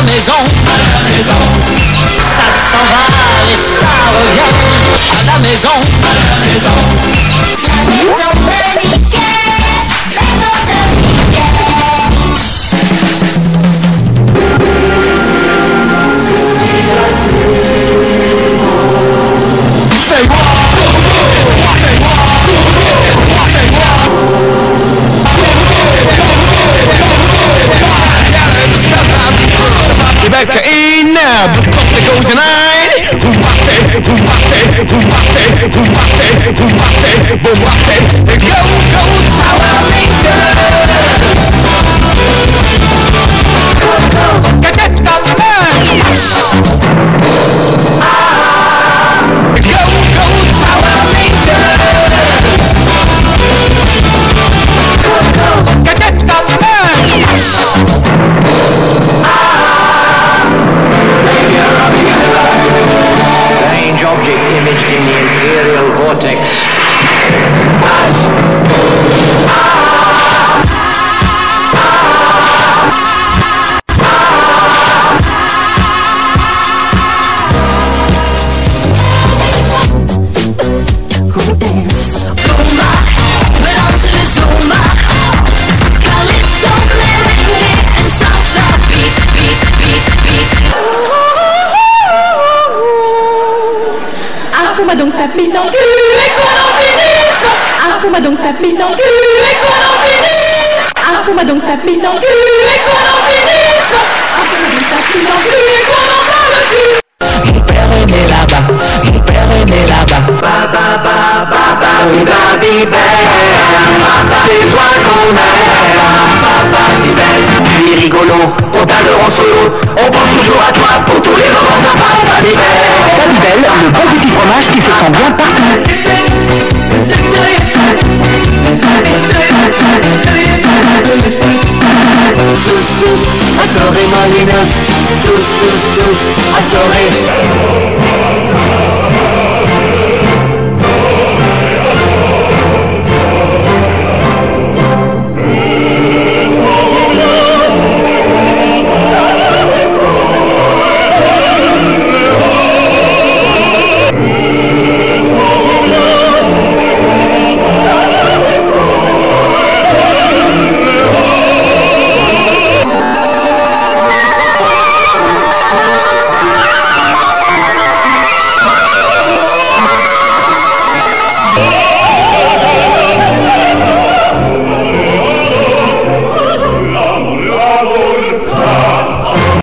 maison, ça s'en va et ça revient. À la maison, La maison de Mickey, maison de Mickey. Back in now, the company goes tonight. Who rocked it? Who rocked it? Who rocked it? Who rocked it? Who rocked it? Who rocked it? Go, go, Power Rangers! Go, go, get the man! Go, go, Power Rangers! Go, go, get the man! Strange object imaged in the Imperial vortex. Zumba, balance le Zumba. Calypso, merengue and salsa. Beat, beat, beat, beat. Ah, fous-moi donc ta bite dans le cul et qu'on en finisse. Ah, fous-moi donc ta bite dans le cul et qu'on en finisse. Ah, fous-moi donc ta bite dans le cul et qu'on en finisse. Ah, fous-moi donc ta bite dans le cul et qu'on en parle plus. mon père est né là-bas, mon père est né là-bas. C'est toi qu'on aime. Tu es rigolo, on t'adore en solo. On pense toujours à toi pour tous les moments de Babybel. Babybel, le bon petit fromage qui se sent bien partout. Tous, tous, adorez Molinos. Tous, tous, tous, adorez.